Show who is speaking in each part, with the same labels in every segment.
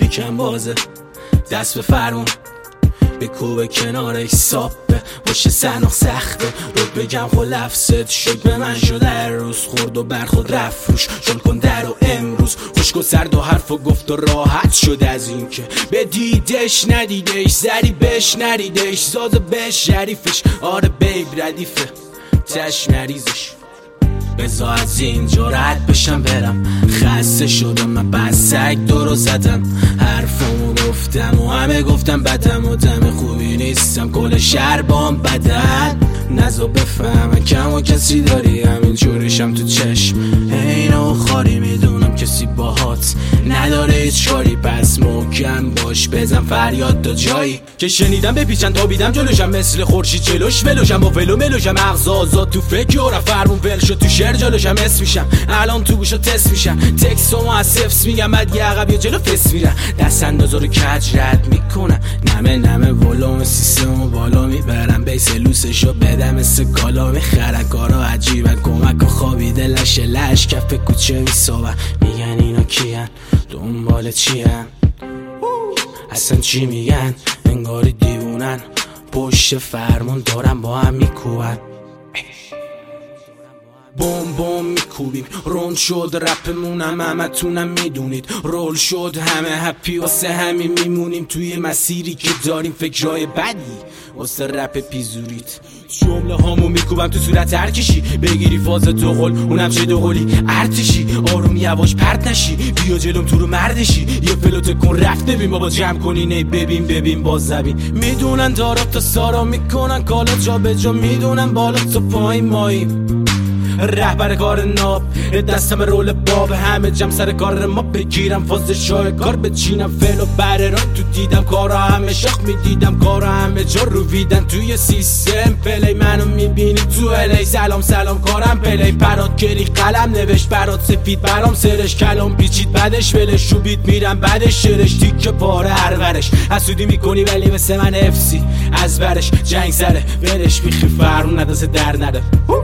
Speaker 1: مایکم بازه، دست به فرمون بکوبه کنارش سابه باشه سناخ سخته رو بگم خلفست شد به من شده هر روز خورد و برخود رفت روش شل کن در و امروز خشک و سرد و حرف و گفت و راحت شد از این که بدیدش ندیدش زری بش نریدش زاده بش شریفش آره بیب ردیفه تش نریزش بزا از اینجا رد بشم برم خسته شدم من بس سگ دورو زدم حرفمو گفتم و همه گفتم بدم و دم خوبی نیستم کل شهر بام بدن نزا بفهم کم و کسی داری همین جورشم تو چشم اینو خاری میدونم کسی باهات نداره هیچ کاری پس محکم باش بزن فریاد تا جایی که شنیدم بپیچن تا بیدم جلوشم مثل خورشید جلوش ولوشم با ولو ملوشم مغز آزاد تو فکر و فرمون ول شد تو شعر جلوشم اس میشم الان تو گوشا تست میشم تکسامو از سفس میگم بعد یه عقب یه جلو فس میرم دست اندازا رو کج رد میکنم نمه ولوم سیستمو بالا میبرم بیس لوسشو بدم مثل کالا میخرن کارا عجیبن کمک و خوابیده لش کف کوچه میسابن میگن اینا کیان دنبال چیان اصلا چی میگن انگاری دیوونن پشت فرمون دارن با هم میکوبن بوم بوم میکوبیم روند شد رپمونم همتونم میدونید رول شد همه هپی واسه همین میمونیم توی مسیری که داریم فکرای بدی واسه رپ پیزوریت جمله هامو میکوبم تو صورت هرکشی بگیری فاز تو قول اونم چه دو قولی ارتشی آروم یواش پرت نشی بیا جلوم تو رو مردشی یه فلوت کن رفت ببین بابا جمع کنی نه ببین باز زبین میدونن دارا تا سارا میکنن کالا جا به جا میدونن بالا تو پایین ماییم رهبر کار ناب دستم رول باب همه جمع سر کار ما بگیرم فاز شای کار بچینم فعل و بره را تو دیدم کارا همه شاخ میدیدم کارا همه جا رو ویدن توی سیستم پلی منو میبینی تو الی سلام کارم پلی برات گری قلم نوشت برات سفید برام سرش کلام پیچید بعدش ولش شوبید میرم بعدش شرش تیکه پاره هرورش حسودی میکنی ولی مثل من افسی از برش جنگ سره ولش بیخی فرون ندازه در نده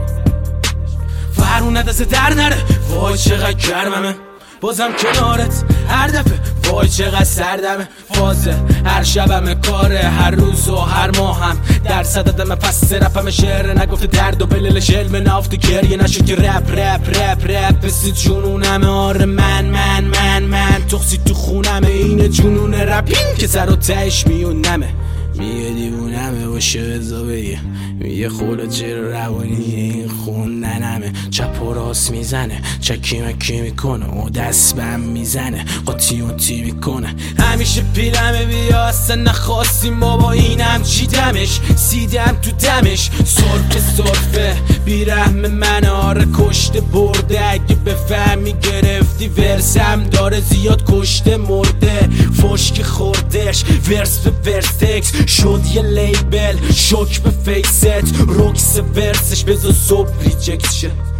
Speaker 1: فرون ندازه در نره وای چقدر گرممه بازم کنارت هر دفعه وای چقدر سردمه فازه هر شبمه کاره هر روز و هر ماهم در صددمه پس رپمه شعر نگفته درد و بللش علم نافته گریه نشد که رپ بسی جنونمه آره من تخصی تو خونمه اینه جنون رپین که سر و تهش میونمه میگه دیوونمه باشه بزا بگه میگه خورده جر روانی این خوندنمه چپ و راست میزنه چکی مکی میکنه و دست بهم میزنه قاطی و تی میکنه همیشه پیرمه بیا اصلا نخواستیم بابا اینم چیدمش سیدم تو دمش سرفه بیرحم من آره کشته برده اگه بفهمی گرفتی ورسم داره زیاد کشته مرده فشک خوردش ورس به ورسکس شد یه لیبل شک به فیست روکس ورسش بذار صبح ریجکت شه